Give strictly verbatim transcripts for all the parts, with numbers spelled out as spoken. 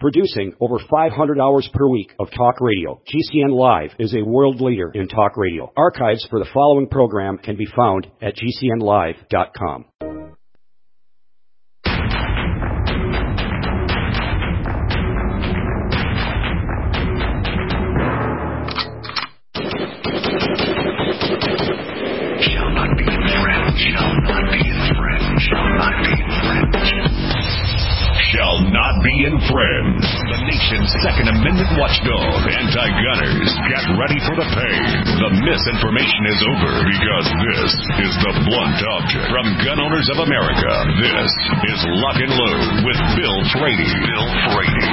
Producing over five hundred hours per week of talk radio, G C N Live is a world leader in talk radio. Archives for the following program can be found at G C N live dot com. Shall not be infringed. The nation's Second Amendment watchdog, anti-gunners, get ready for the pain. The misinformation is over because this is the blunt object. From Gun Owners of America, this is Lock and Load with Bill Frady. Bill Frady.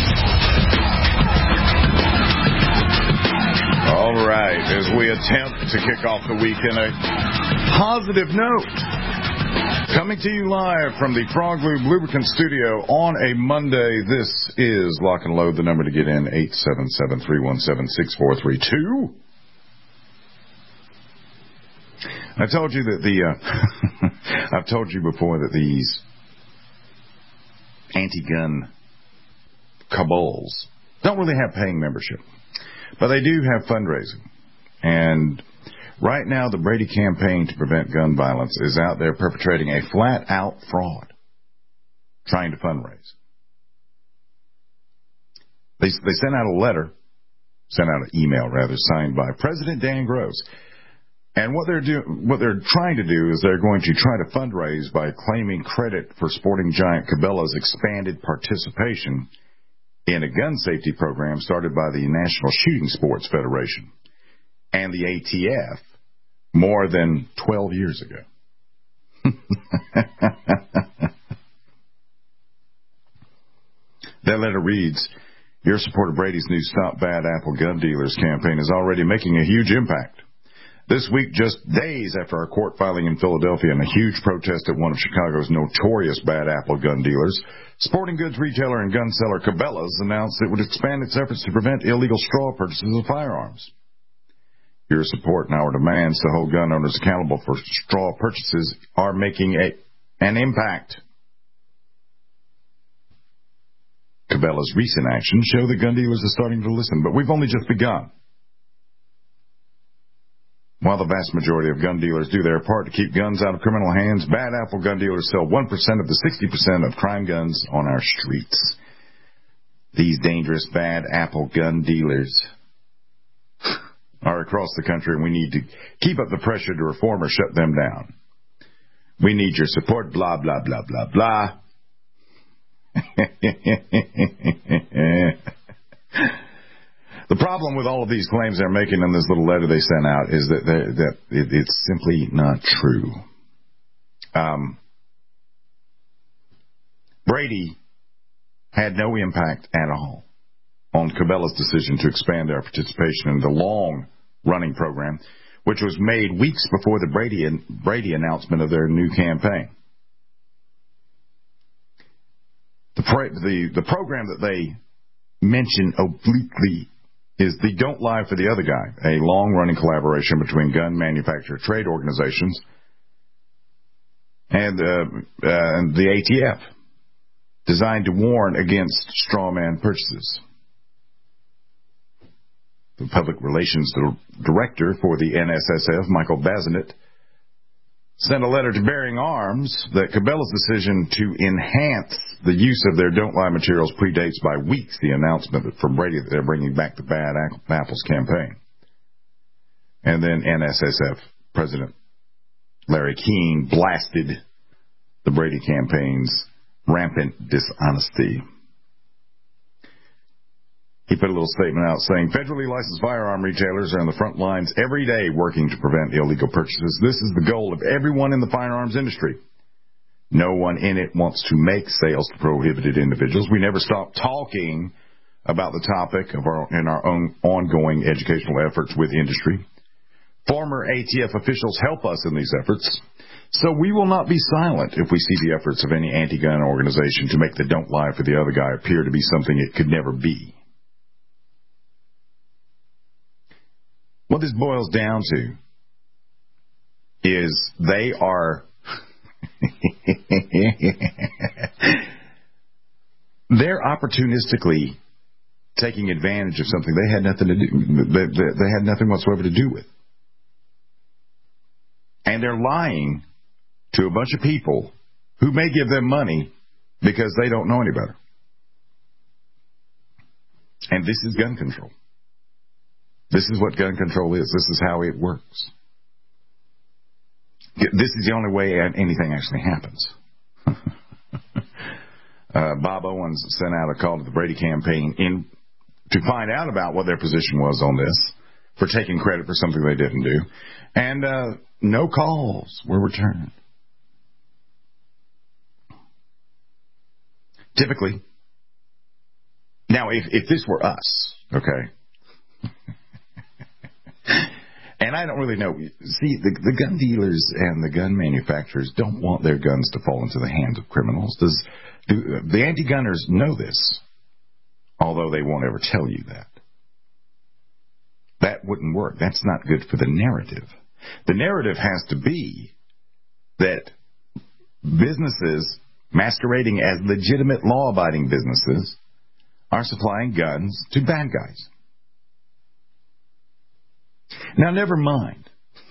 All right, as we attempt to kick off the week in a positive note, coming to you live from the Frog Lube Lubricant Studio on a Monday, this is Lock and Load. The number to get in, eight seven seven, three one seven, six four three two. I told you that the, uh, I've told you before that these anti-gun cabals don't really have paying membership, but they do have fundraising. And right now, the Brady campaign to prevent gun violence is out there perpetrating a flat-out fraud, trying to fundraise. They, they sent out a letter, sent out an email, rather, signed by President Dan Gross. And what they're do, what they're trying to do is they're going to try to fundraise by claiming credit for sporting giant Cabela's expanded participation in a gun safety program started by the National Shooting Sports Federation and the A T F more than twelve years ago. That letter reads, your support of Brady's new Stop Bad Apple Gun Dealers campaign is already making a huge impact. This week, just days after our court filing in Philadelphia and a huge protest at one of Chicago's notorious bad apple gun dealers, sporting goods retailer and gun seller Cabela's announced it would expand its efforts to prevent illegal straw purchases of firearms. Your support and our demands to hold gun owners accountable for straw purchases are making a, an impact. Cabela's recent actions show that gun dealers are starting to listen, but we've only just begun. While the vast majority of gun dealers do their part to keep guns out of criminal hands, bad apple gun dealers sell one percent of the sixty percent of crime guns on our streets. These dangerous bad apple gun dealers are across the country, and we need to keep up the pressure to reform or shut them down. We need your support, blah, blah, blah, blah, blah. The problem with all of these claims they're making in this little letter they sent out is that that it, it's simply not true. Um, Brady had no impact at all on Cabela's decision to expand their participation in the long-running program, which was made weeks before the Brady Brady announcement of their new campaign. The the, the program that they mention obliquely is the Don't Lie for the Other Guy, a long-running collaboration between gun manufacturer trade organizations and, uh, uh, and the A T F, designed to warn against straw man purchases. The public relations director for the N S S F, Michael Bazinet, sent a letter to Bearing Arms that Cabela's decision to enhance the use of their Don't Lie materials predates by weeks the announcement from Brady that they're bringing back the Bad Apples campaign. And then N S S F President Larry King blasted the Brady campaign's rampant dishonesty. He put a little statement out saying, federally licensed firearm retailers are on the front lines every day working to prevent illegal purchases. This is the goal of everyone in the firearms industry. No one in it wants to make sales to prohibited individuals. We never stop talking about the topic of our, in our own ongoing educational efforts with industry. Former A T F officials help us in these efforts, so we will not be silent if we see the efforts of any anti-gun organization to make the Don't Lie for the Other Guy appear to be something it could never be. What this boils down to is they are they're opportunistically taking advantage of something they had nothing to do. They, they, they had nothing whatsoever to do with, and they're lying to a bunch of people who may give them money because they don't know any better. And this is gun control. This is what gun control is. This is how it works. This is the only way anything actually happens. uh, Bob Owens sent out a call to the Brady campaign in to find out about what their position was on this, for taking credit for something they didn't do. And uh, no calls were returned. Typically. Now, if, if this were us, okay, and I don't really know. See, the, the gun dealers and the gun manufacturers don't want their guns to fall into the hands of criminals. Does do, the anti-gunners know this, although they won't ever tell you that. That wouldn't work. That's not good for the narrative. The narrative has to be that businesses masquerading as legitimate law-abiding businesses are supplying guns to bad guys. Now, never mind.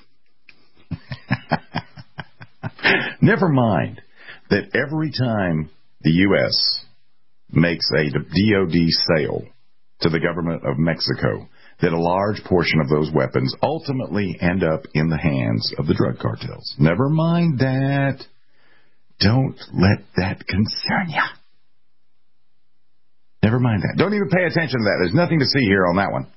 Never mind that every time the U S makes a D O D sale to the government of Mexico, that a large portion of those weapons ultimately end up in the hands of the drug cartels. Never mind that. Don't let that concern you. Never mind that. Don't even pay attention to that. There's nothing to see here on that one.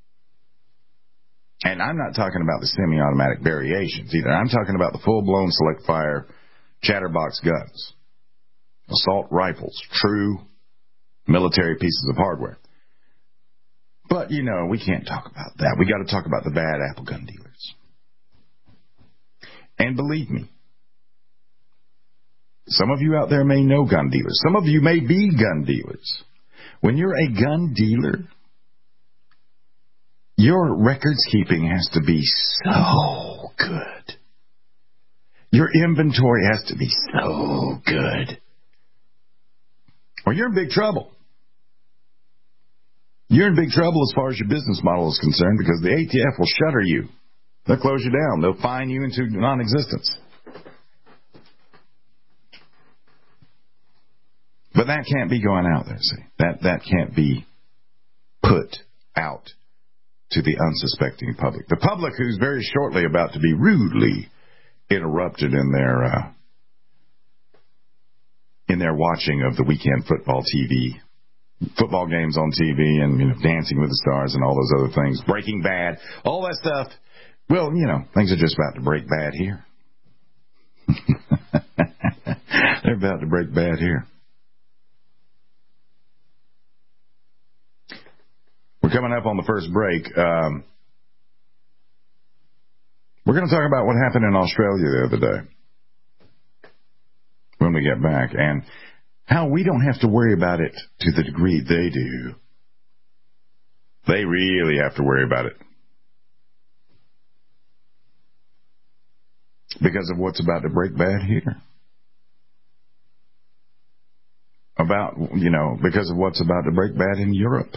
And I'm not talking about the semi-automatic variations either. I'm talking about the full-blown select-fire chatterbox guns. Assault rifles. True military pieces of hardware. But, you know, we can't talk about that. We got to talk about the bad apple gun dealers. And believe me, some of you out there may know gun dealers. Some of you may be gun dealers. When you're a gun dealer, your records keeping has to be so good. Your inventory has to be so good. Or you're in big trouble. You're in big trouble as far as your business model is concerned, because the A T F will shutter you. They'll close you down. They'll fine you into non-existence. But that can't be going out there, see. That, that can't be put out to the unsuspecting public. The public who's very shortly about to be rudely interrupted in their uh, in their watching of the weekend football T V, football games on T V, and, you know, Dancing with the Stars and all those other things, Breaking Bad, all that stuff. Well, you know, things are just about to break bad here. They're about to break bad here. We're coming up on the first break. Um, we're going to talk about what happened in Australia the other day when we get back, and how we don't have to worry about it to the degree they do. They really have to worry about it because of what's about to break bad here. About, you know, because of what's about to break bad in Europe.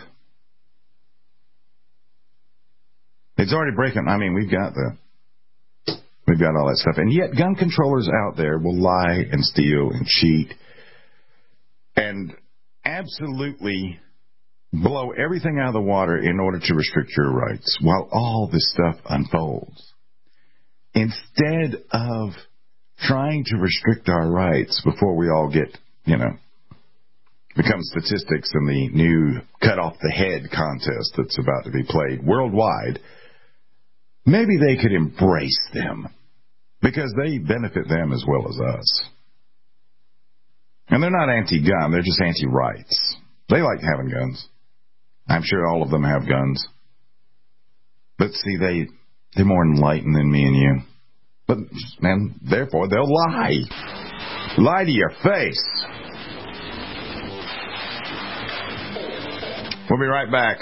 It's already breaking. I mean, we've got the, we've got all that stuff. And yet gun controllers out there will lie and steal and cheat and absolutely blow everything out of the water in order to restrict your rights while all this stuff unfolds. Instead of trying to restrict our rights before we all get, you know, become statistics in the new cut off the head contest that's about to be played worldwide, maybe they could embrace them, because they benefit them as well as us. And they're not anti-gun, they're just anti-rights. They like having guns. I'm sure all of them have guns. But see, they, they're more enlightened than me and you. But, man, therefore, they'll lie. Lie to your face. We'll be right back.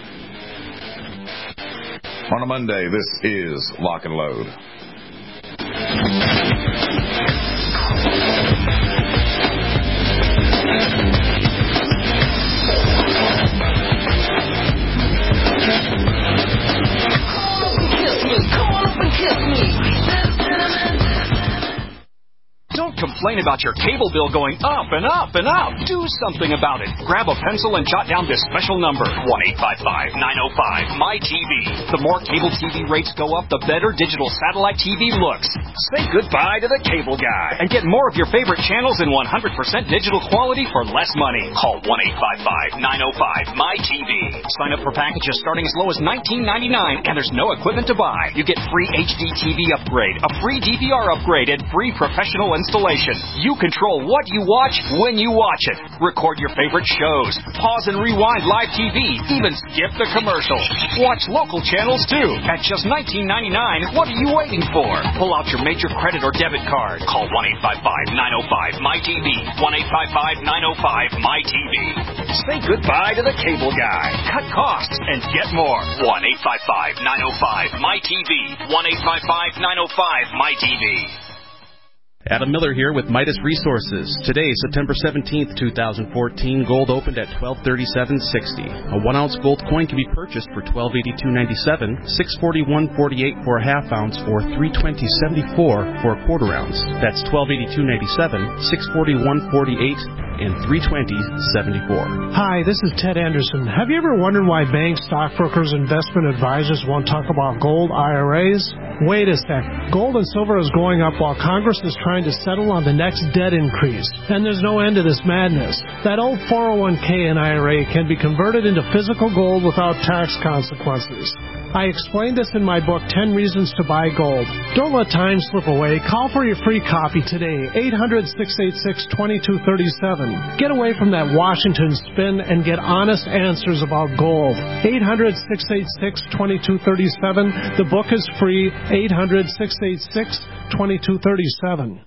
On a Monday, this is Lock and Load. complain about your cable bill going up and up and up. Do something about it. Grab a pencil and jot down this special number, one eight five five, nine oh five, M Y T V. The more cable T V rates go up, the better digital satellite T V looks. Say goodbye to the cable guy and get more of your favorite channels in one hundred percent digital quality for less money. Call one eight five five, nine oh five, M Y T V. Sign up for packages starting as low as nineteen ninety-nine, and there's no equipment to buy. You get free H D T V upgrade, a free D V R upgrade, and free professional installation. You control what you watch when you watch it. Record your favorite shows. Pause and rewind live T V. Even skip the commercials. Watch local channels too. At just nineteen ninety-nine, what are you waiting for? Pull out your major credit or debit card. Call one eight five five, nine oh five, M Y T V. one eight five five, nine oh five, M Y T V. Say goodbye to the cable guy. Cut costs and get more. one eight five five, nine oh five, M Y T V. one eight five five, nine oh five, M Y T V. Adam Miller here with Midas Resources. Today, September seventeenth, twenty fourteen, gold opened at twelve thirty-seven sixty. A one ounce gold coin can be purchased for twelve eighty-two ninety-seven, six forty-one forty-eight for a half ounce, or three twenty seventy-four for a quarter ounce. That's twelve eighty-two ninety-seven, six forty-one forty-eight, and three twenty seventy-four. Hi, this is Ted Anderson. Have you ever wondered why banks, stockbrokers, investment advisors won't talk about gold I R As? Wait a sec. Gold and silver is going up while Congress is trying to settle on the next debt increase. And there's no end to this madness. That old four oh one k and I R A can be converted into physical gold without tax consequences. I explained this in my book, ten Reasons to Buy Gold. Don't let time slip away. Call for your free copy today, eight hundred, six eight six, two two three seven. Get away from that Washington spin and get honest answers about gold. eight hundred, six eight six, two two three seven. The book is free, eight hundred, six eight six, two two three seven.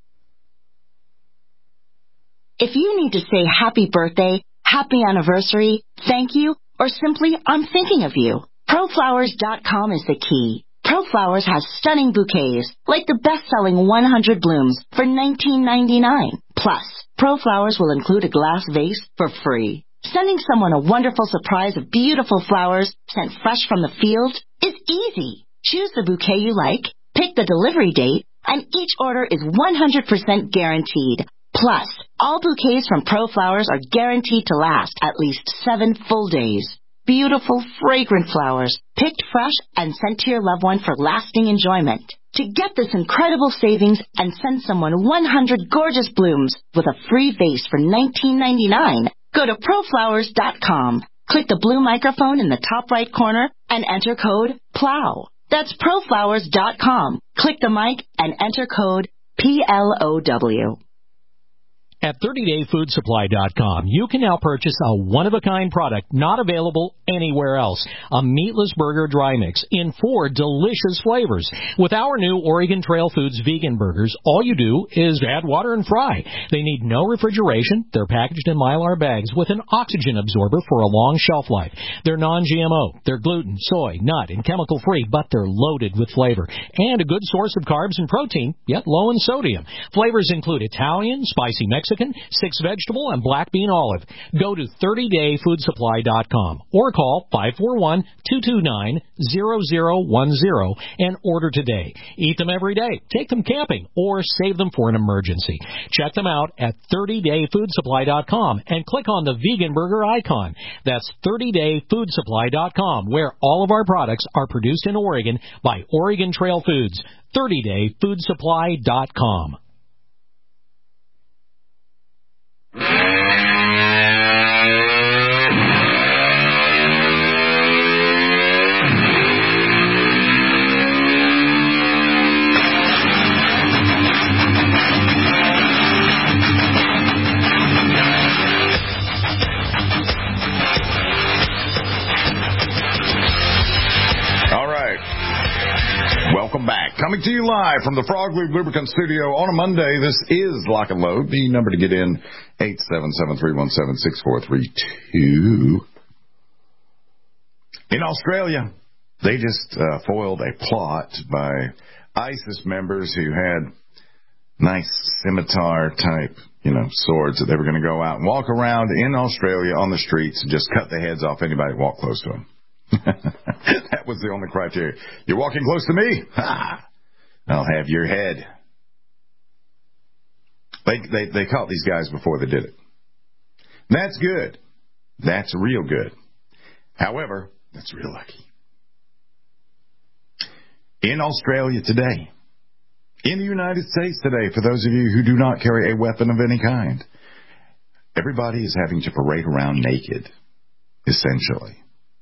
If you need to say happy birthday, happy anniversary, thank you, or simply I'm thinking of you, Pro Flowers dot com is the key. ProFlowers has stunning bouquets, like the best-selling one hundred blooms for nineteen ninety-nine. Plus, ProFlowers will include a glass vase for free. Sending someone a wonderful surprise of beautiful flowers sent fresh from the field is easy. Choose the bouquet you like, pick the delivery date, and each order is one hundred percent guaranteed. Plus, all bouquets from ProFlowers are guaranteed to last at least seven full days. Beautiful, fragrant flowers, picked fresh and sent to your loved one for lasting enjoyment. To get this incredible savings and send someone one hundred gorgeous blooms with a free vase for nineteen ninety-nine, go to Pro Flowers dot com. Click the blue microphone in the top right corner and enter code PLOW. That's Pro Flowers dot com. Click the mic and enter code P L O W. At thirty day food supply dot com, you can now purchase a one-of-a-kind product not available anywhere else, a meatless burger dry mix in four delicious flavors. With our new Oregon Trail Foods vegan burgers, all you do is add water and fry. They need no refrigeration. They're packaged in Mylar bags with an oxygen absorber for a long shelf life. They're non G M O. They're gluten, soy, nut, and chemical-free, but they're loaded with flavor. And a good source of carbs and protein, yet low in sodium. Flavors include Italian, spicy Mexican, six vegetable, and black bean olive. Go to thirty day food supply dot com or call five four one, two two nine, zero zero one zero and order today. Eat them every day, take them camping, or save them for an emergency. Check them out at thirty day food supply dot com and click on the vegan burger icon. That's thirty day food supply dot com, where all of our products are produced in Oregon by Oregon Trail Foods. thirty day food supply dot com. Welcome back. Coming to you live from the Frog Lube Lubricant Studio on a Monday. This is Lock and Load. The number to get in, eight seven seven, three one seven, six four three two. In Australia, they just uh, foiled a plot by ISIS members who had nice scimitar-type, you know, swords that they were going to go out and walk around in Australia on the streets and just cut the heads off anybody who walked close to them. That was the only criteria. You're walking close to me? Ha! I'll have your head. They, they, they caught these guys before they did it. That's good. That's real good. However, that's real lucky. In Australia today, in the United States today, for those of you who do not carry a weapon of any kind, everybody is having to parade around naked, essentially.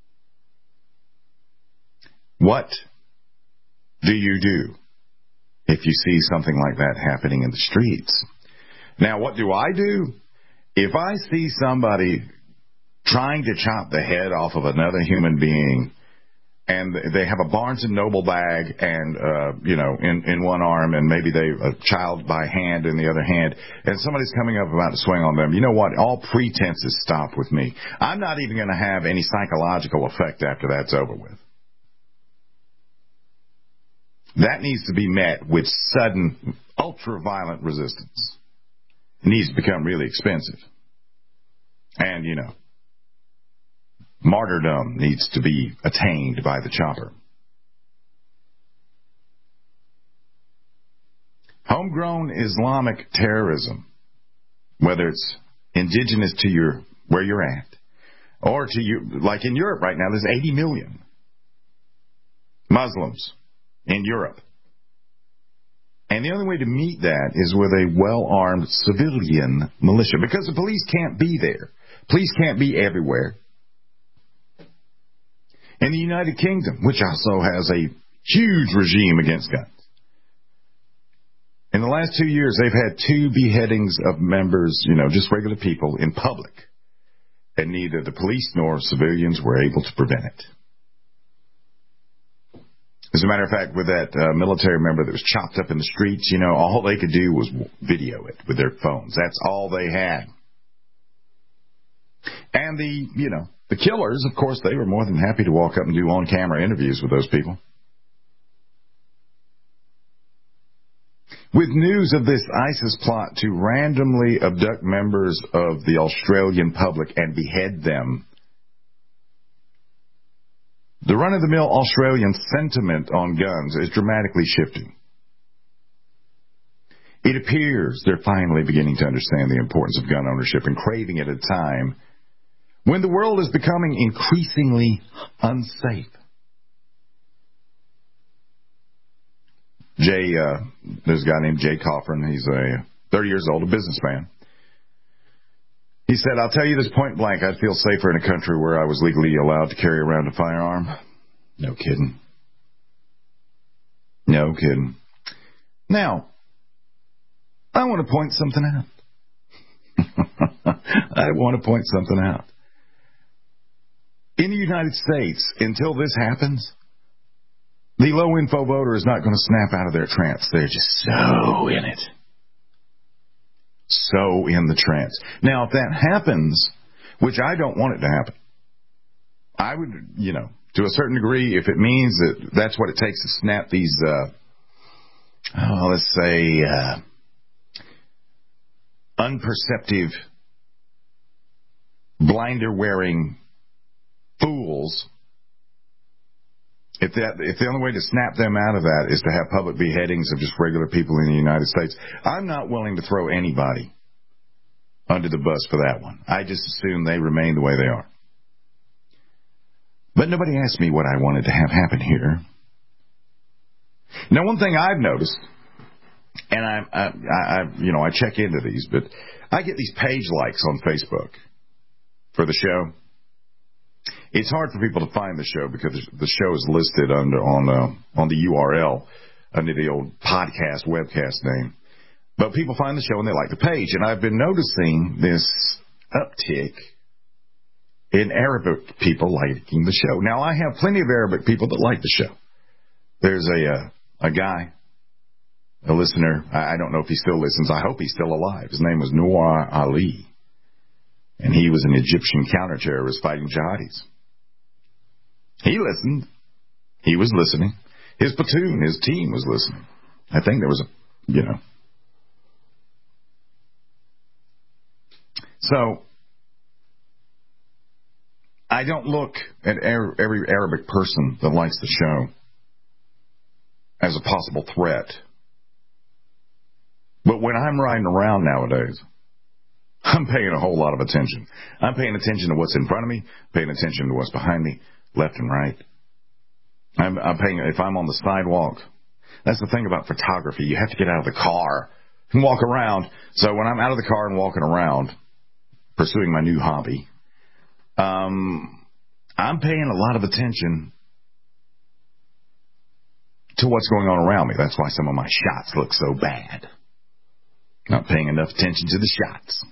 What do you do if you see something like that happening in the streets? Now, what do I do? If I see somebody trying to chop the head off of another human being, and they have a Barnes and Noble bag and, uh, you know, in, in one arm, and maybe they a child by hand in the other hand, and somebody's coming up about to swing on them, you know what? All pretenses stop with me. I'm not even going to have any psychological effect after that's over with. That needs to be met with sudden, ultra-violent resistance. It needs to become really expensive. And, you know, martyrdom needs to be attained by the chopper. Homegrown Islamic terrorism, whether it's indigenous to your where you're at, or to you, like in Europe right now, there's eighty million Muslims in Europe. And the only way to meet that is with a well-armed civilian militia, because the police can't be there. Police can't be everywhere. In the United Kingdom, which also has a huge regime against guns, in the last two years, they've had two beheadings of members, you know, just regular people in public. And neither the police nor civilians were able to prevent it. As a matter of fact, with that uh, military member that was chopped up in the streets, you know, all they could do was video it with their phones. That's all they had. And the, you know, the killers, of course, they were more than happy to walk up and do on-camera interviews with those people. With news of this ISIS plot to randomly abduct members of the Australian public and behead them, the run-of-the-mill Australian sentiment on guns is dramatically shifting. It appears they're finally beginning to understand the importance of gun ownership and craving it at a time when the world is becoming increasingly unsafe. Jay, uh, there's a guy named Jay Coffrin. He's a thirty years old, a businessman. He said, I'll tell you this point blank, I'd feel safer in a country where I was legally allowed to carry around a firearm. No kidding. No kidding. Now, I want to point something out. I want to point something out. In the United States, until this happens, the low-info voter is not going to snap out of their trance. They're just so in it. So in the trance. Now, if that happens, which I don't want it to happen, I would, you know, to a certain degree, if it means that that's what it takes to snap these, uh, oh, let's say, uh, unperceptive, blinder-wearing fools, If that, if the only way to snap them out of that is to have public beheadings of just regular people in the United States, I'm not willing to throw anybody under the bus for that one. I just assume they remain the way they are. But nobody asked me what I wanted to have happen here. Now, one thing I've noticed, and I, I, I, you know, I check into these, but I get these page likes on Facebook for the show. It's hard for people to find the show because the show is listed under on uh, on the U R L under the old podcast webcast name. But people find the show and they like the page. And I've been noticing this uptick in Arabic people liking the show. Now, I have plenty of Arabic people that like the show. There's a uh, a guy, a listener. I don't know if he still listens. I hope he's still alive. His name was Noor Ali. And he was an Egyptian counter-terrorist fighting jihadis. He listened. He was listening. His platoon, his team was listening. I think there was a, you know. So, I don't look at every Arabic person that likes the show as a possible threat But when I'm riding around nowadays, I'm paying a whole lot of attention. I'm paying attention to what's in front of me, paying attention to what's behind me, left and right. I'm, I'm paying, if I'm on the sidewalk, that's the thing about photography. You have to get out of the car and walk around. So when I'm out of the car and walking around, pursuing my new hobby, um, I'm paying a lot of attention to what's going on around me. That's why some of my shots look so bad. Not paying enough attention to the shots.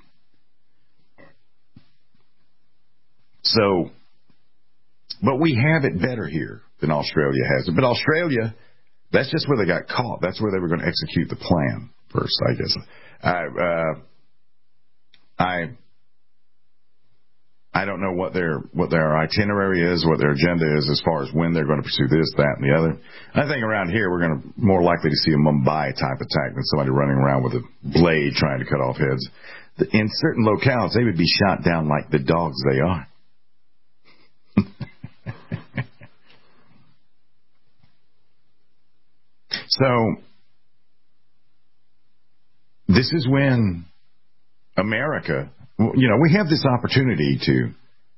So, but we have it better here than Australia has it. But Australia, that's just where they got caught. That's where they were going to execute the plan first, I guess. I, uh, I, I don't know what their what their itinerary is, what their agenda is as far as when they're going to pursue this, that, and the other. I think around here we're going to more likely to see a Mumbai type attack than somebody running around with a blade trying to cut off heads. In certain locales, they would be shot down like the dogs they are. So, this is when America, you know, we have this opportunity to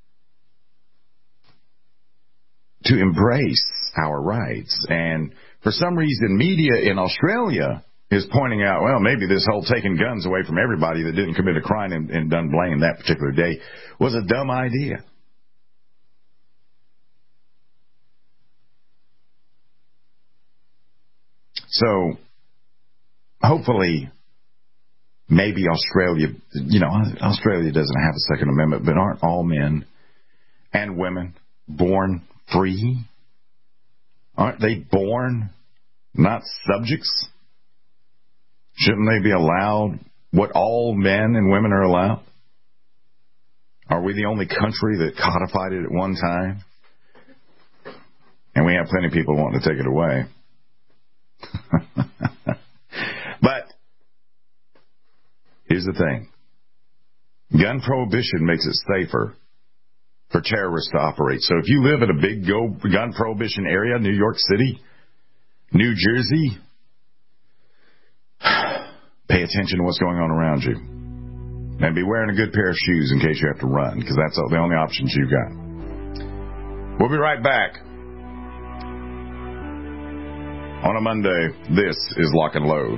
to embrace our rights. And for some reason, media in Australia is pointing out, well, maybe this whole taking guns away from everybody that didn't commit a crime and, and done blame that particular day was a dumb idea. So, hopefully, maybe Australia, you know, Australia doesn't have a Second Amendment, but aren't all men and women born free? Aren't they born not subjects? Shouldn't they be allowed what all men and women are allowed? Are we the only country that codified it at one time? And we have plenty of people wanting to take it away. But here's the thing. Gun prohibition makes it safer for terrorists to operate. So if you live in a big go gun prohibition area, New York City, New Jersey, pay attention to what's going on around you. And be wearing a good pair of shoes in case you have to run, because that's the only options you've got. We'll be right back. On a Monday, this is Lock and Load.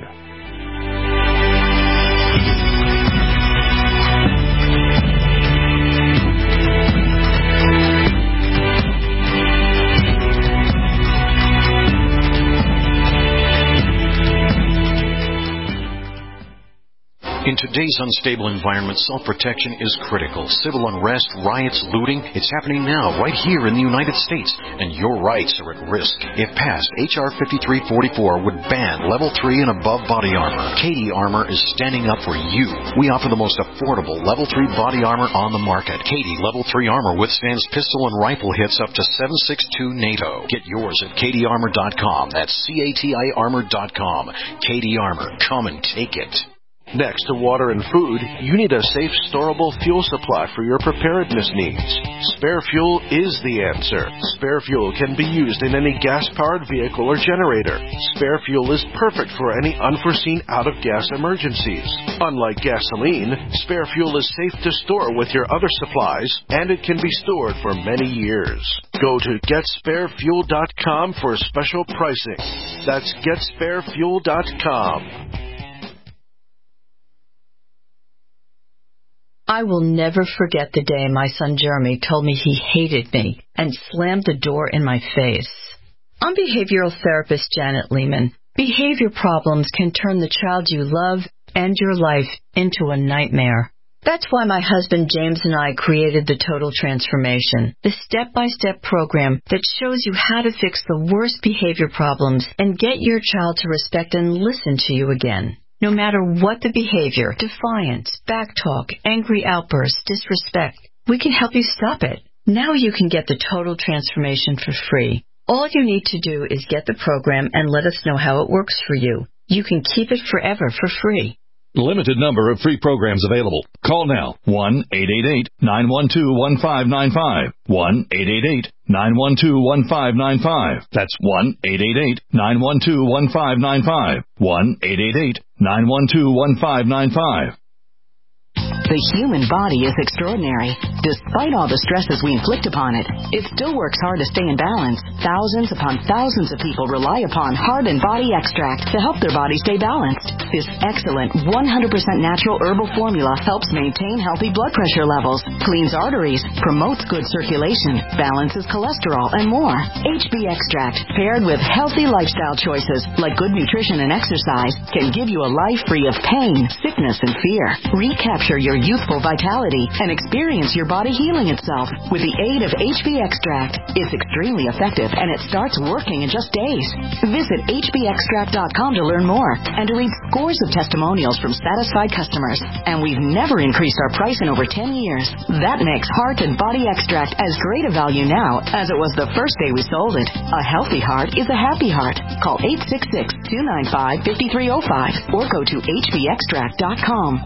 In today's unstable environment, self-protection is critical. Civil unrest, riots, looting, it's happening now, right here in the United States, and your rights are at risk. If passed, H R fifty-three forty-four would ban level three and above body armor. Katie Armor is standing up for you. We offer the most affordable level three body armor on the market. Katie level three armor withstands pistol and rifle hits up to seven six two NATO. Get yours at Katie Armor dot com. That's C A T I Armor dot com. Katie Armor. Come and take it. Next to water and food, you need a safe, storable fuel supply for your preparedness needs. Spare Fuel is the answer. Spare Fuel can be used in any gas-powered vehicle or generator. Spare Fuel is perfect for any unforeseen out-of-gas emergencies. Unlike gasoline, Spare Fuel is safe to store with your other supplies, and it can be stored for many years. Go to Get Spare Fuel dot com for special pricing. That's Get Spare Fuel dot com. I will never forget the day my son Jeremy told me he hated me and slammed the door in my face. I'm behavioral therapist Janet Lehman. Behavior problems can turn the child you love and your life into a nightmare. That's why my husband James and I created the Total Transformation, the step-by-step program that shows you how to fix the worst behavior problems and get your child to respect and listen to you again. No matter what the behavior, defiance, backtalk, angry outbursts, disrespect, we can help you stop it. Now you can get the Total Transformation for free. All you need to do is get the program and let us know how it works for you. You can keep it forever for free. Limited number of free programs available. Call now. one eight eight eight, nine one two, one five nine five. one eight eight eight, nine one two, one five nine five. That's one eight eight eight, nine one two, one five nine five. one eight eight eight, nine one two, one five nine five. The human body is extraordinary. Despite all the stresses we inflict upon it, it still works hard to stay in balance. Thousands upon thousands of people rely upon Heart and Body Extract to help their body stay balanced. This excellent one hundred percent natural herbal formula helps maintain healthy blood pressure levels, cleans arteries, promotes good circulation, balances cholesterol, and more. H B Extract, paired with healthy lifestyle choices like good nutrition and exercise, can give you a life free of pain, sickness, and fear. Recapture your youthful vitality and experience your body healing itself with the aid of H B Extract. It's extremely effective and it starts working in just days. Visit H B extract dot com to learn more and to read scores of testimonials from satisfied customers. And we've never increased our price in over ten years. That makes Heart and Body Extract as great a value now as it was the first day we sold it. A healthy heart is a happy heart. Call eight six six, two nine five, five three zero five or go to H B extract dot com.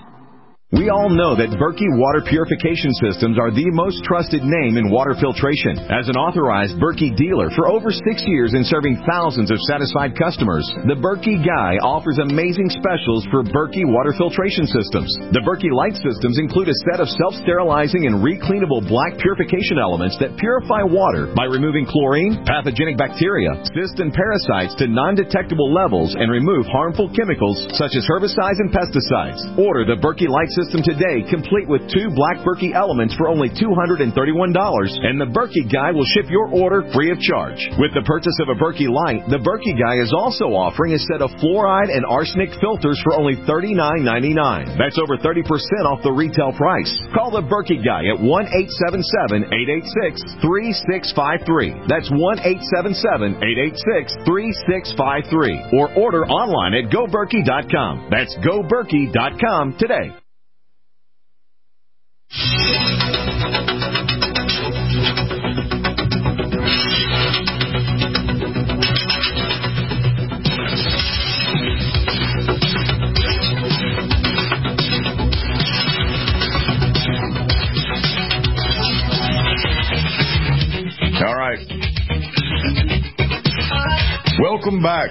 We all know that Berkey Water Purification Systems are the most trusted name in water filtration. As an authorized Berkey dealer for over six years and serving thousands of satisfied customers, the Berkey Guy offers amazing specials for Berkey Water Filtration Systems. The Berkey Light Systems include a set of self-sterilizing and recleanable black purification elements that purify water by removing chlorine, pathogenic bacteria, cysts, and parasites to non-detectable levels and remove harmful chemicals such as herbicides and pesticides. Order the Berkey Light System today, complete with two black Berkey elements for only two hundred thirty-one dollars, and the Berkey Guy will ship your order free of charge. With the purchase of a Berkey Light, the Berkey Guy is also offering a set of fluoride and arsenic filters for only thirty-nine ninety-nine. That's over thirty percent off the retail price. Call the Berkey Guy at one eight seven seven, eight eight six, three six five three. That's one eight seven seven, eight eight six, three six five three. Or order online at go berkey dot com. That's go berkey dot com today. All right. Welcome back.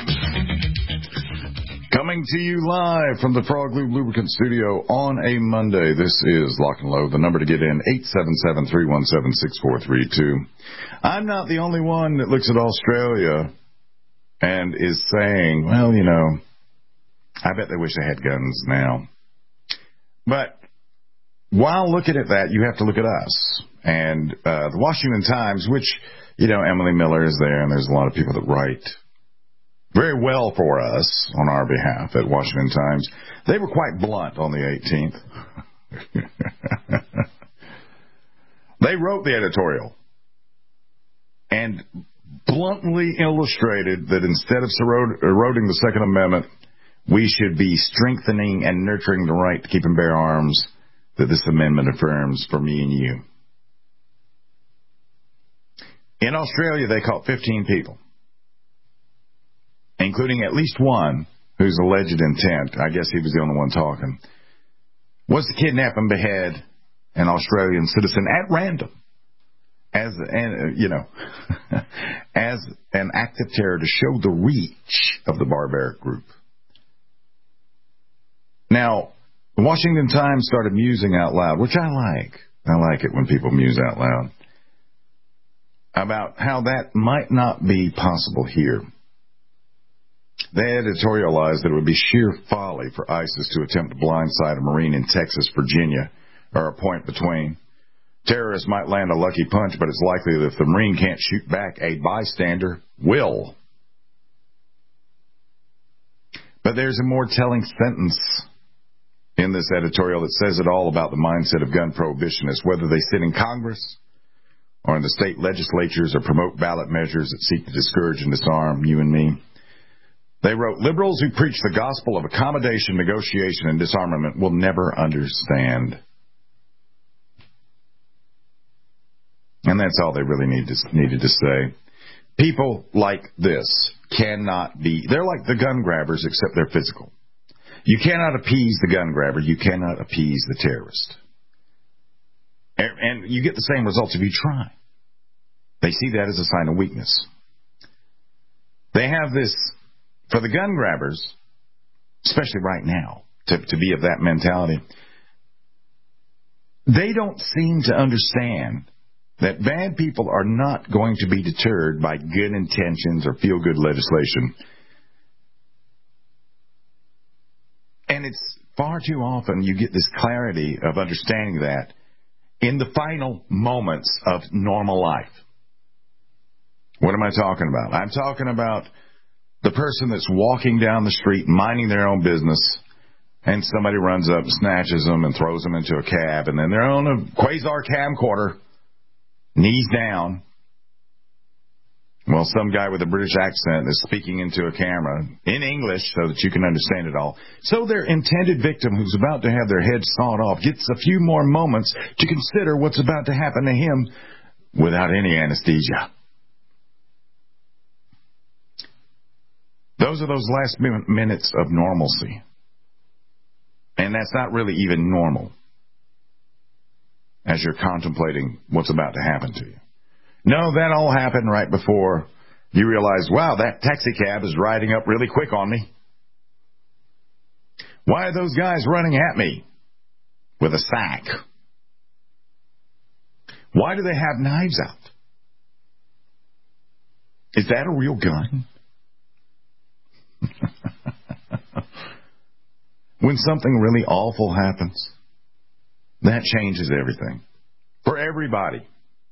Coming to you live from the Frog Lube Lubricant Studio on a Monday. This is Lock and Load. The number to get in, eight seven seven, three one seven, six four three two. I'm not the only one that looks at Australia and is saying, well, you know, I bet they wish they had guns now. But while looking at that, you have to look at us. And uh, the Washington Times, which, you know, Emily Miller is there, and there's a lot of people that write very well for us on our behalf at Washington Times. They were quite blunt on the eighteenth. They wrote the editorial and bluntly illustrated that instead of eroding the Second Amendment, we should be strengthening and nurturing the right to keep and bear arms that this amendment affirms for me and you. In Australia, they caught fifteen people, including at least one whose alleged intent, I guess he was the only one talking, was to kidnap and behead an Australian citizen at random, as and you know, as an act of terror to show the reach of the barbaric group. Now, the Washington Times started musing out loud, which I like. I like it when people muse out loud about how that might not be possible here. They editorialized that it would be sheer folly for ISIS to attempt to blindside a Marine in Texas, Virginia, or a point between. Terrorists might land a lucky punch, but it's likely that if the Marine can't shoot back, a bystander will. But there's a more telling sentence in this editorial that says it all about the mindset of gun prohibitionists, whether they sit in Congress or in the state legislatures or promote ballot measures that seek to discourage and disarm you and me. They wrote, liberals who preach the gospel of accommodation, negotiation, and disarmament will never understand. And that's all they really need to, needed to say. People like this cannot be, they're like the gun grabbers, except they're physical. You cannot appease the gun grabber. You cannot appease the terrorist. And, and you get the same results if you try. They see that as a sign of weakness. They have this, for the gun grabbers, especially right now, to, to be of that mentality, they don't seem to understand that bad people are not going to be deterred by good intentions or feel-good legislation. And it's far too often you get this clarity of understanding that in the final moments of normal life. What am I talking about? I'm talking about the person that's walking down the street, minding their own business, and somebody runs up and snatches them and throws them into a cab, and then they're on a Quasar camcorder, knees down. Well, some guy with a British accent is speaking into a camera in English so that you can understand it all. So their intended victim, who's about to have their head sawed off, gets a few more moments to consider what's about to happen to him without any anesthesia. Those are those last minutes of normalcy. And that's not really even normal as you're contemplating what's about to happen to you. No, that all happened right before you realize, wow, that taxi cab is riding up really quick on me. Why are those guys running at me with a sack? Why do they have knives out? Is that a real gun? When something really awful happens, that changes everything for everybody.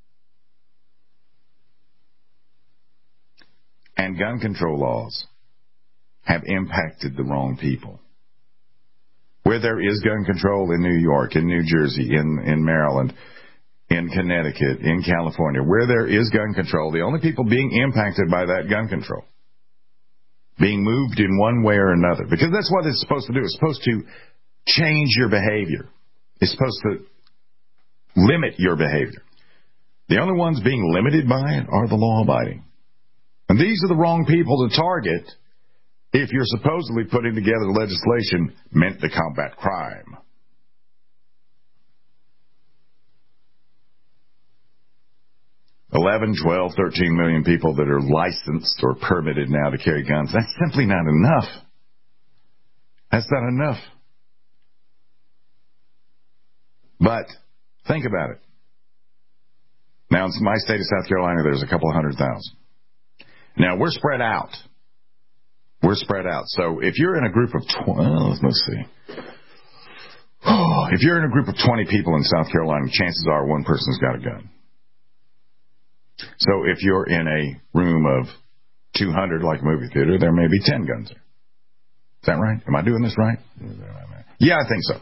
And gun control laws have impacted the wrong people. Where there is gun control in New York, in New Jersey, in, in Maryland, in Connecticut, in California, where there is gun control, the only people being impacted by that gun control, being moved in one way or another, because that's what it's supposed to do. It's supposed to change your behavior. It's supposed to limit your behavior. The only ones being limited by it are the law-abiding. And these are the wrong people to target if you're supposedly putting together legislation meant to combat crime. eleven, twelve, thirteen million people that are licensed or permitted now to carry guns. That's simply not enough. That's not enough. But think about it. Now, in my state of South Carolina, there's a couple of hundred thousand. Now, we're spread out. We're spread out. So if you're in a group of twelve, let's see. Oh, if you're in a group of twenty people in South Carolina, chances are one person's got a gun. So if you're in a room of two hundred, like a movie theater, there may be ten guns there. Is that right? Am I doing this right? Yeah, I think so.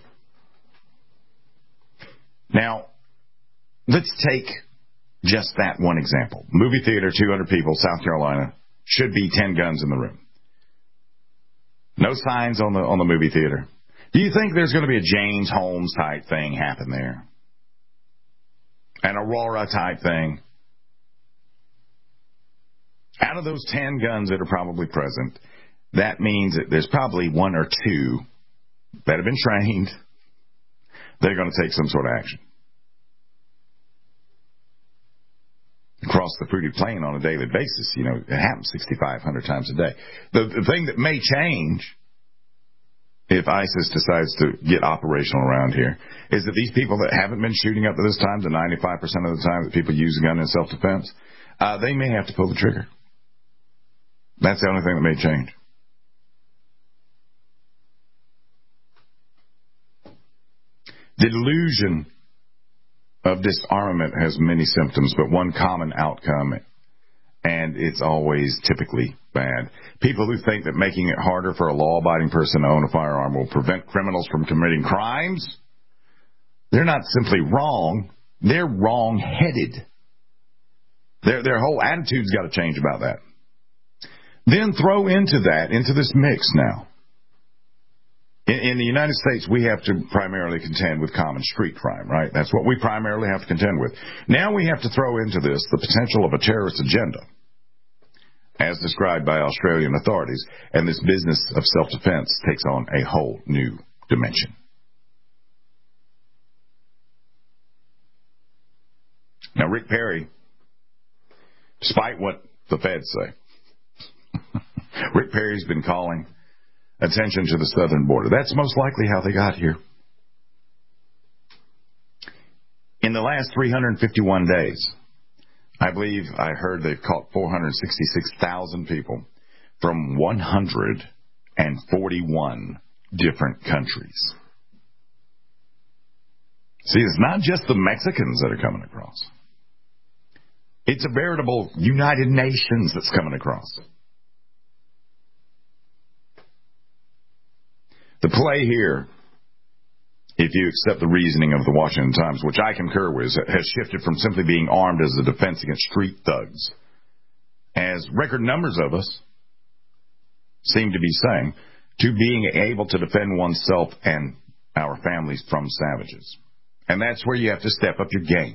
Now, let's take just that one example. Movie theater, two hundred people, South Carolina, should be ten guns in the room. No signs on the on the movie theater. Do you think there's going to be a James Holmes type thing happen there? An Aurora type thing? Out of those ten guns that are probably present, that means that there's probably one or two that have been trained. They're going to take some sort of action. Across the fruited plain on a daily basis, you know, it happens sixty-five hundred times a day. The, the thing that may change if ISIS decides to get operational around here is that these people that haven't been shooting up to this time, the ninety-five percent of the time that people use a gun in self-defense, uh, they may have to pull the trigger. That's the only thing that may change. The delusion of disarmament has many symptoms, but one common outcome, and it's always typically bad. People who think that making it harder for a law-abiding person to own a firearm will prevent criminals from committing crimes, they're not simply wrong, they're wrong-headed. Their, their whole attitude's got to change about that. Then throw into that, into this mix now. In, in the United States, we have to primarily contend with common street crime, right? That's what we primarily have to contend with. Now we have to throw into this the potential of a terrorist agenda. as described by Australian authorities, and this business of self-defense takes on a whole new dimension. Now, Rick Perry, despite what the feds say, Rick Perry's been calling attention to the southern border. That's most likely how they got here. In the last three hundred fifty-one days, I believe I heard they've caught four hundred sixty-six thousand people from one hundred forty-one different countries. See, it's not just the Mexicans that are coming across. It's a veritable United Nations that's coming across. The play here, if you accept the reasoning of the Washington Times, which I concur with, has shifted from simply being armed as a defense against street thugs, as record numbers of us seem to be saying, to being able to defend oneself and our families from savages. And that's where you have to step up your game.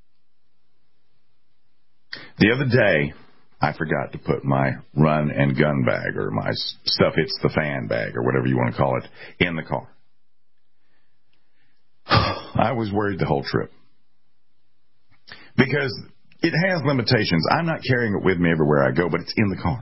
The other day, I forgot to put my run and gun bag, or my stuff hits the fan bag, or whatever you want to call it, in the car. I was worried the whole trip. Because it has limitations. I'm not carrying it with me everywhere I go, but it's in the car.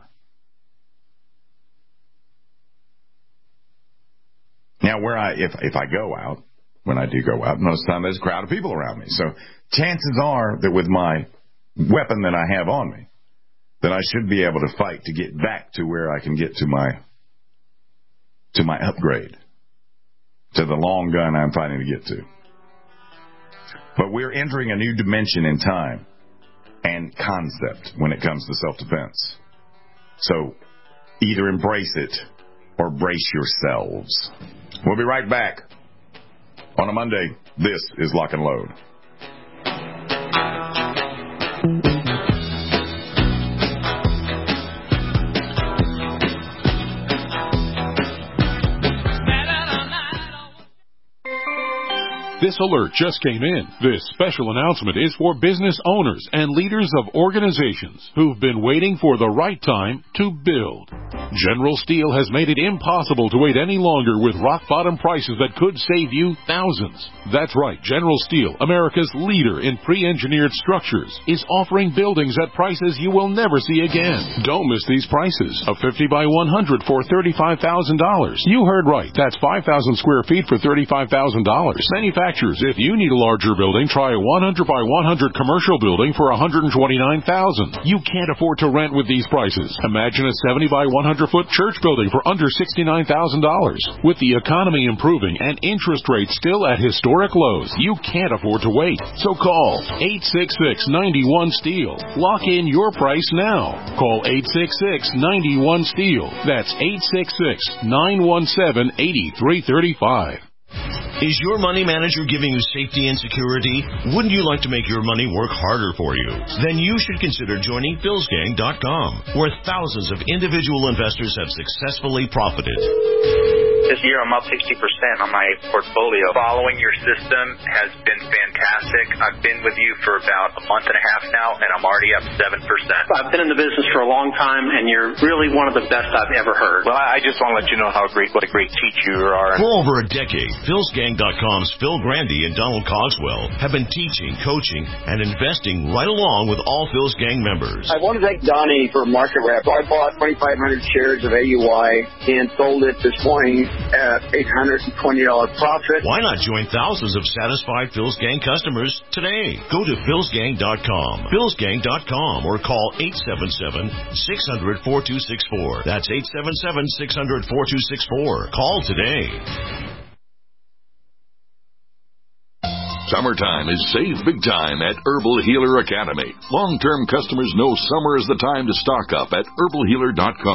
Now, where I, if, if I go out, when I do go out, most of the time there's a crowd of people around me. So chances are that with my weapon that I have on me, that I should be able to fight to get back to where I can get to my to my upgrade, to the long gun I'm fighting to get to. But we're entering a new dimension in time and concept when it comes to self-defense. So either embrace it or brace yourselves. We'll be right back on a Monday. This is Lock and Load. This alert just came in. This special announcement is for business owners and leaders of organizations who've been waiting for the right time to build. General Steel has made it impossible to wait any longer with rock-bottom prices that could save you thousands. That's right. General Steel, America's leader in pre-engineered structures, is offering buildings at prices you will never see again. Don't miss these prices. A fifty by one hundred for thirty-five thousand dollars. You heard right. That's five thousand square feet for thirty-five thousand dollars. Manufacturers, if you need a larger building, try a one hundred by one hundred commercial building for one hundred twenty-nine thousand dollars. You can't afford to rent with these prices. Imagine a seventy by one hundred foot church building for under sixty-nine thousand dollars. With the economy improving and interest rates still at historic lows, you can't afford to wait. So call eight six six, nine one, STEEL. Lock in your price now. Call eight six six, nine one, STEEL. That's eight six six, nine one seven, eight three three five. Is your money manager giving you safety and security? Wouldn't you like to make your money work harder for you? Then you should consider joining Phils Gang dot com, where thousands of individual investors have successfully profited. This year I'm up sixty percent on my portfolio. Following your system has been fantastic. I've been with you for about a month and a half now, and I'm already up seven percent. I've been in the business for a long time, and you're really one of the best I've ever heard. Well, I just want to let you know how great, what a great teacher you are. For over a decade, Phils Gang dot com's Phil Grandy and Donald Cogswell have been teaching, coaching, and investing right along with all Phil's Gang members. I want to thank Donnie for market rep. I bought twenty-five hundred shares of A U I and sold it this morning at eight hundred twenty dollars profit. Why not join thousands of satisfied Phil's Gang customers today? Go to Phils Gang dot com, Phils Gang dot com, or call eight seven seven, six hundred, four two six four. That's eight seven seven, six hundred, four two six four. Call today. Summertime is save big time at Herbal Healer Academy. Long-term customers know summer is the time to stock up at Herbal Healer dot com.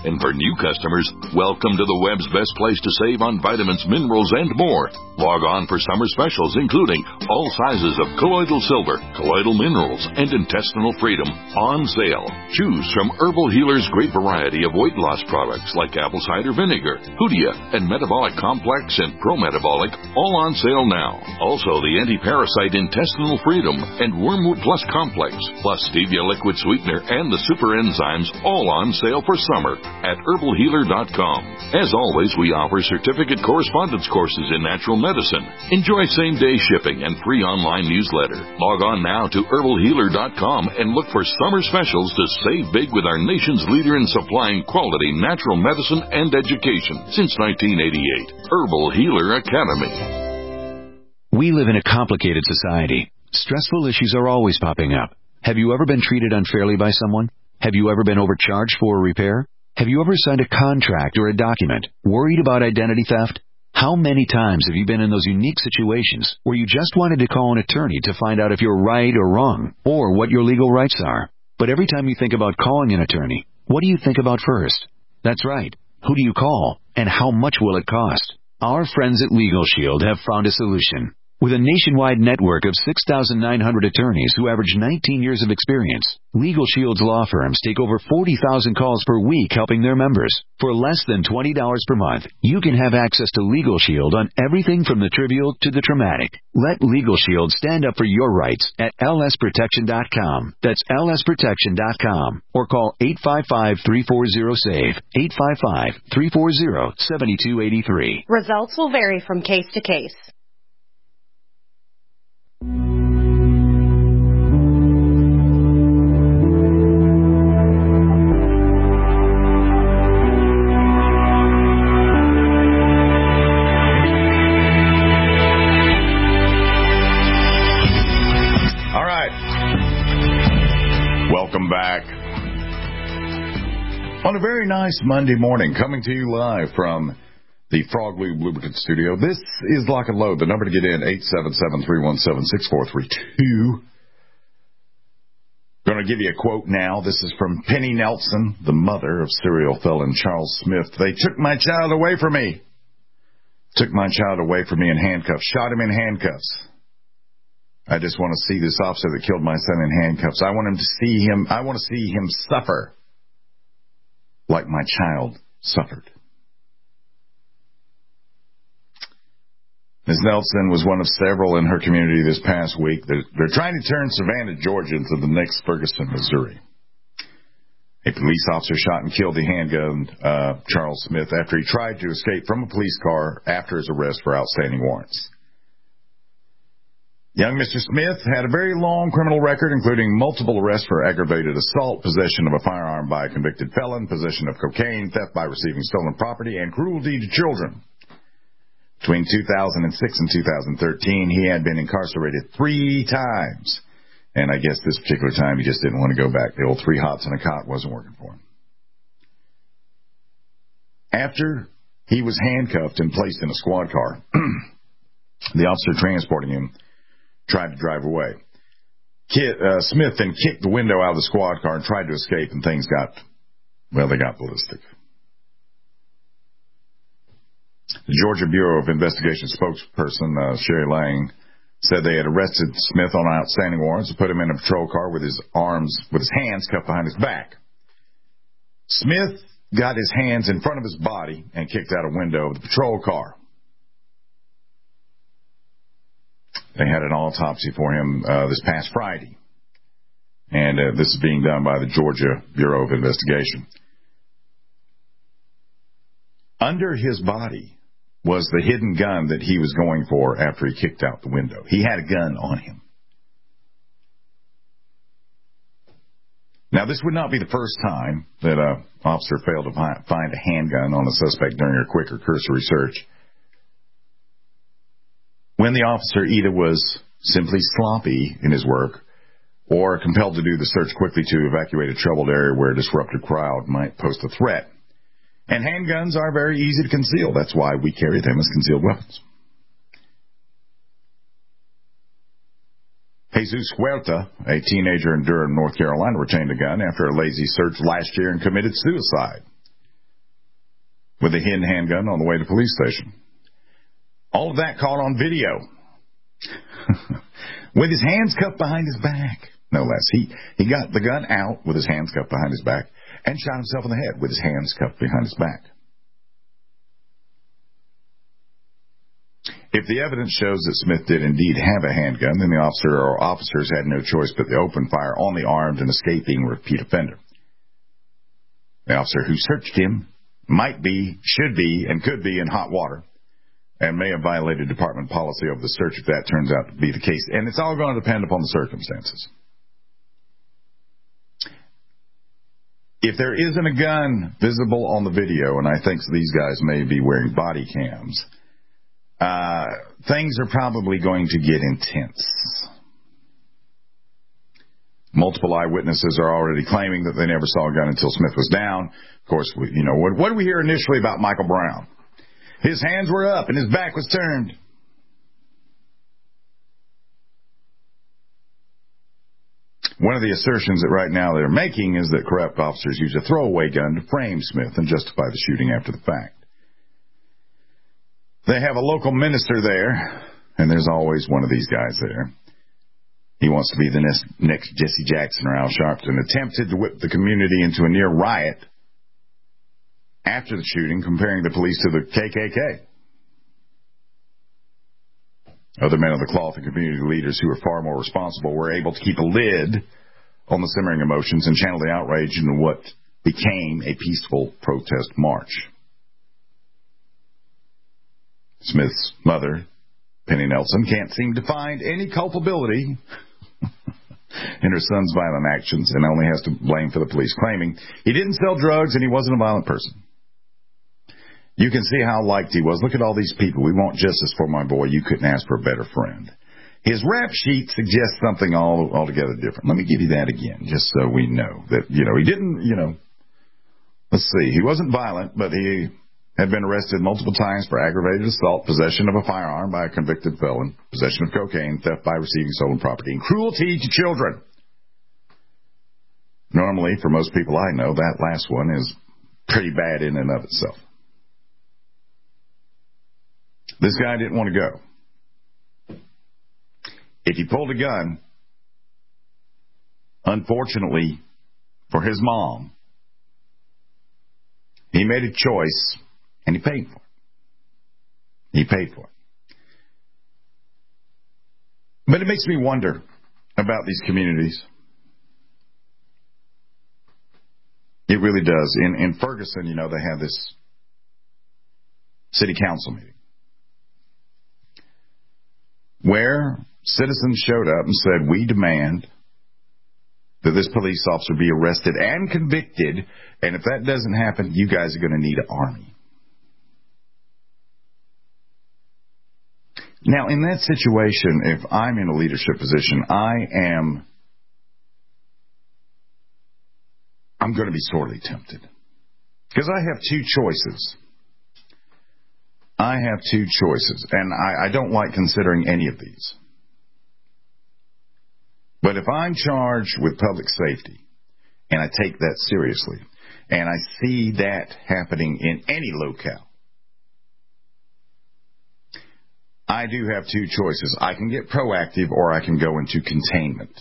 And for new customers, welcome to the web's best place to save on vitamins, minerals, and more. Log on for summer specials, including all sizes of colloidal silver, colloidal minerals, and intestinal freedom on sale. Choose from Herbal Healer's great variety of weight loss products like apple cider vinegar, Hoodia, and Metabolic Complex and Pro-Metabolic, all on sale now. Also, the anti-parasite intestinal freedom and Wormwood Plus Complex, plus stevia liquid sweetener and the super enzymes, all on sale for summer at herbal healer dot com. As always, we offer certificate correspondence courses in natural medicine. Enjoy same-day shipping and free online newsletter. Log on now to herbal healer dot com and look for summer specials to save big with our nation's leader in supplying quality natural medicine and education since nineteen eighty-eight. Herbal Healer Academy. We live in a complicated society. Stressful issues are always popping up. Have you ever been treated unfairly by someone? Have you ever been overcharged for a repair? Have you ever signed a contract or a document worried about identity theft? How many times have you been in those unique situations where you just wanted to call an attorney to find out if you're right or wrong, or what your legal rights are? But every time you think about calling an attorney, what do you think about first? That's right. Who do you call, and how much will it cost? Our friends at Legal Shield have found a solution. With a nationwide network of six thousand nine hundred attorneys who average nineteen years of experience, Legal Shield's law firms take over forty thousand calls per week helping their members. For less than twenty dollars per month, you can have access to Legal Shield on everything from the trivial to the traumatic. Let Legal Shield stand up for your rights at L S protection dot com. That's L S protection dot com. Or call eight five five, three four zero, S A V E, eight five five, three four zero, seven two eight three. Results will vary from case to case. Welcome back. On a very nice Monday morning, coming to you live from the Frog Lube Lubricant Studio. This is Lock and Load. The number to get in, eight seven seven, three one seven, six four three two. Going to give you a quote now. This is from Penny Nelson, the mother of serial felon Charles Smith. They took my child away from me. Took my child away from me in handcuffs. Shot him in handcuffs. I just want to see this officer that killed my son in handcuffs. I want him to see him. I want to see him suffer like my child suffered. Miz Nelson was one of several in her community this past week. They're, they're trying to turn Savannah, Georgia into the next Ferguson, Missouri. A police officer shot and killed the handgun uh, Charles Smith after he tried to escape from a police car after his arrest for outstanding warrants. Young Mister Smith had a very long criminal record, including multiple arrests for aggravated assault, possession of a firearm by a convicted felon, possession of cocaine, theft by receiving stolen property, and cruelty to children. Between two thousand six and two thousand thirteen, he had been incarcerated three times. And I guess this particular time he just didn't want to go back. The old three hots and a cot wasn't working for him. After he was handcuffed and placed in a squad car, the officer transporting him tried to drive away. Kid, uh, Smith then kicked the window out of the squad car and tried to escape, and things got, well, they got ballistic. The Georgia Bureau of Investigation spokesperson, uh, Sherry Lang, said they had arrested Smith on outstanding warrants and put him in a patrol car with his arms, with his hands cuffed behind his back. Smith got his hands in front of his body and kicked out a window of the patrol car. They had an autopsy for him uh, this past Friday, and uh, this is being done by the Georgia Bureau of Investigation. Under his body was the hidden gun that he was going for after he kicked out the window. He had a gun on him. Now, this would not be the first time that an officer failed to find a handgun on a suspect during a quick or cursory search. When the officer either was simply sloppy in his work or compelled to do the search quickly to evacuate a troubled area where a disrupted crowd might pose a threat. And handguns are very easy to conceal. That's why we carry them as concealed weapons. Jesus Huerta, a teenager in Durham, North Carolina, retained a gun after a lazy search last year and committed suicide. with a hidden handgun on the way to the police station. All of that caught on video. With his hands cuffed behind his back. No less. He, he got the gun out with his hands cuffed behind his back and shot himself in the head with his hands cuffed behind his back. If the evidence shows that Smith did indeed have a handgun, then the officer or officers had no choice but to open fire on the armed and escaping repeat offender. The officer who searched him might be, should be, and could be in hot water, and may have violated department policy over the search if that turns out to be the case. And it's all going to depend upon the circumstances. If there isn't a gun visible on the video, and I think these guys may be wearing body cams, uh, things are probably going to get intense. Multiple eyewitnesses are already claiming that they never saw a gun until Smith was down. Of course, we, you know, what, what did we hear initially about Michael Brown? His hands were up and his back was turned. One of the assertions that right now they're making is that corrupt officers use a throwaway gun to frame Smith and justify the shooting after the fact. They have a local minister there, and there's always one of these guys there. He wants to be the next, next Jesse Jackson or Al Sharpton, attempted to whip the community into a near riot after the shooting, comparing the police to the K K K. Other men of the cloth and community leaders who are far more responsible were able to keep a lid on the simmering emotions and channel the outrage into what became a peaceful protest march. Smith's mother, Penny Nelson, can't seem to find any culpability in her son's violent actions and only has to blame for the police, claiming he didn't sell drugs and he wasn't a violent person. You can see how liked he was. Look at all these people. We want justice for my boy. You couldn't ask for a better friend. His rap sheet suggests something all altogether different. Let me give you that again, just so we know that, you know, he didn't, you know, let's see. He wasn't violent, but he had been arrested multiple times for aggravated assault, possession of a firearm by a convicted felon, possession of cocaine, theft by receiving stolen property, and cruelty to children. Normally, for most people I know, that last one is pretty bad in and of itself. This guy didn't want to go. If he pulled a gun, unfortunately for his mom, he made a choice and he paid for it. He paid for it. But it makes me wonder about these communities. It really does. In, in Ferguson, you know, they had this city council meeting where citizens showed up and said, we demand that this police officer be arrested and convicted, and if that doesn't happen, you guys are going to need an army. Now, in that situation, if I'm in a leadership position, I am, I'm going to be sorely tempted. Because I have two choices. I have two choices, and I, I don't like considering any of these. But if I'm charged with public safety, and I take that seriously, and I see that happening in any locale, I do have two choices. I can get proactive, or I can go into containment.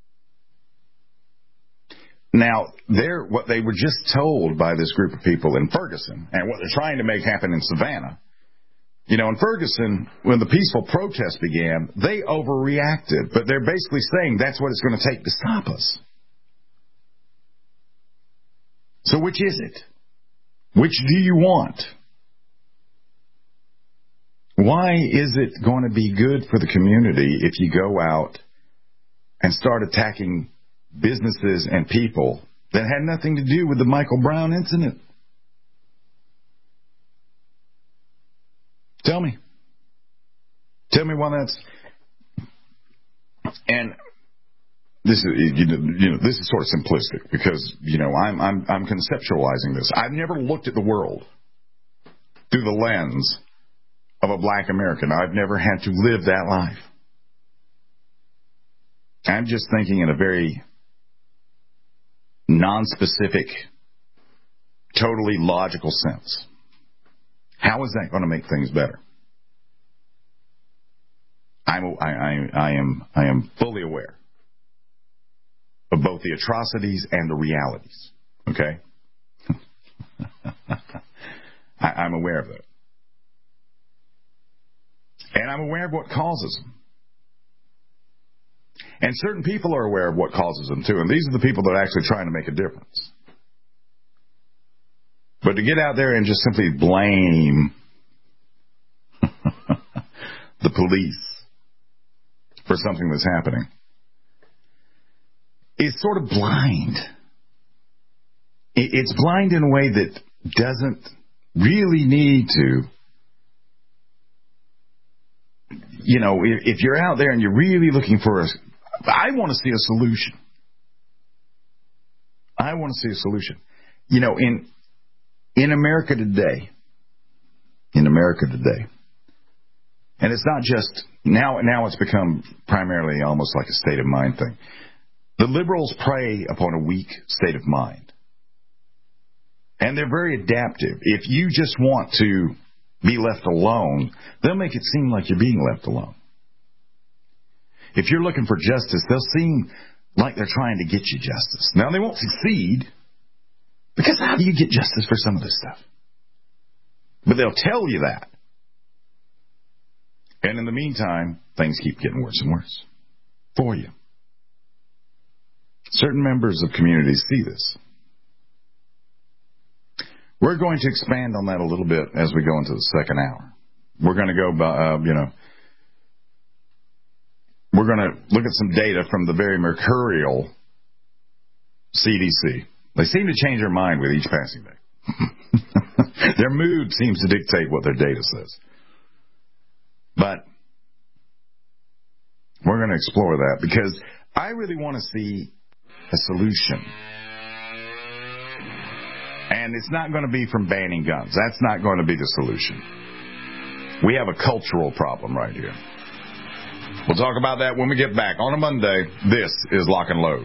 Now, they're, what they were just told by this group of people in Ferguson, and what they're trying to make happen in Savannah, you know, in Ferguson, when the peaceful protest began, they overreacted, but they're basically saying that's what it's going to take to stop us. So which is it? Which do you want? Why is it going to be good for the community if you go out and start attacking businesses and people that had nothing to do with the Michael Brown incident? Tell me. Tell me why that's... And this is, you know, you know, this is sort of simplistic because, you know, I'm, I'm, I'm conceptualizing this. I've never looked at the world through the lens of a black American. I've never had to live that life. I'm just thinking in a very non-specific, totally logical sense. How is that going to make things better? I'm, I, I, I am, I am fully aware of both the atrocities and the realities. Okay? I, I'm aware of that. And I'm aware of what causes them. And certain people are aware of what causes them too. And these are the people that are actually trying to make a difference. But to get out there and just simply blame the police for something that's happening is sort of blind. It's blind in a way that doesn't really need to. You know, if you're out there and you're really looking for a, I want to see a solution. I want to see a solution. You know, in in America today, in America today, and it's not just, now now it's become primarily almost like a state of mind thing. The liberals prey upon a weak state of mind. And they're very adaptive. If you just want to be left alone, they'll make it seem like you're being left alone. If you're looking for justice, they'll seem like they're trying to get you justice. Now, they won't succeed, because how do you get justice for some of this stuff? But they'll tell you that. And in the meantime, things keep getting worse and worse for you. Certain members of communities see this. We're going to expand on that a little bit as we go into the second hour. We're going to go by, uh, you know, we're going to look at some data from the very mercurial C D C. They seem to change their mind with each passing day. Their mood seems to dictate what their data says. But we're going to explore that because I really want to see a solution. And it's not going to be from banning guns. That's not going to be the solution. We have a cultural problem right here. We'll talk about that when we get back on a Monday. This is Lock and Load.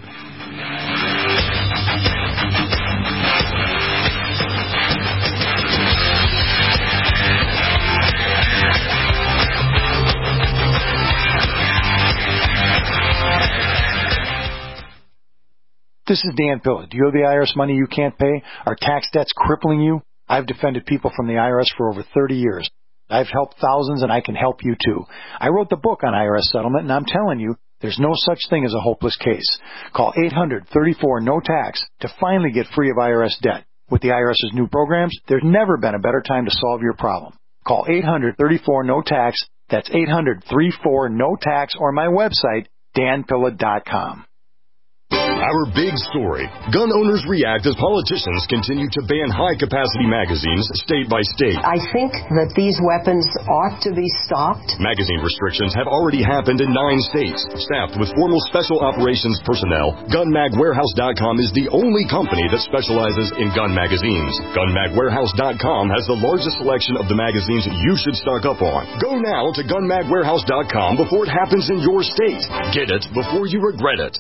This is Dan Pilla. Do you owe the I R S money you can't pay? Are tax debts crippling you? I've defended people from the I R S for over thirty years. I've helped thousands, and I can help you too. I wrote the book on I R S settlement, and I'm telling you, there's no such thing as a hopeless case. Call eight hundred thirty-four no tax to finally get free of I R S debt. With the IRS's new programs, there's never been a better time to solve your problem. Call eight hundred thirty-four no tax. That's eight hundred thirty-four no tax, or my website, dan pilla dot com. Our big story. Gun owners react as politicians continue to ban high-capacity magazines state by state. I think that these weapons ought to be stopped. Magazine restrictions have already happened in nine states. Staffed with formal special operations personnel, gun mag warehouse dot com is the only company that specializes in gun magazines. gun mag warehouse dot com has the largest selection of the magazines you should stock up on. Go now to gun mag warehouse dot com before it happens in your state. Get it before you regret it.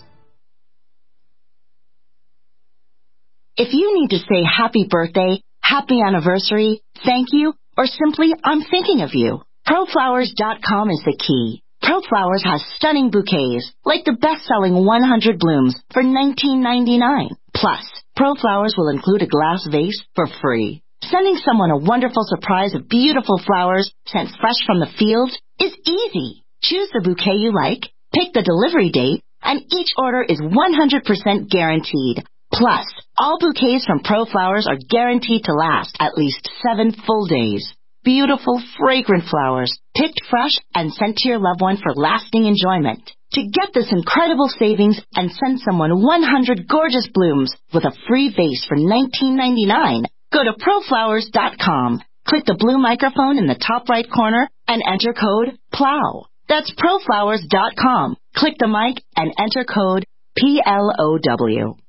If you need to say happy birthday, happy anniversary, thank you, or simply I'm thinking of you, pro flowers dot com is the key. ProFlowers has stunning bouquets, like the best-selling one hundred blooms for nineteen ninety-nine. Plus, ProFlowers will include a glass vase for free. Sending someone a wonderful surprise of beautiful flowers sent fresh from the fields is easy. Choose the bouquet you like, pick the delivery date, and each order is one hundred percent guaranteed. Plus, all bouquets from ProFlowers are guaranteed to last at least seven full days. Beautiful, fragrant flowers, picked fresh and sent to your loved one for lasting enjoyment. To get this incredible savings and send someone one hundred gorgeous blooms with a free vase for nineteen ninety-nine, go to pro flowers dot com. Click the blue microphone in the top right corner and enter code PLOW. That's pro flowers dot com. Click the mic and enter code P L O W.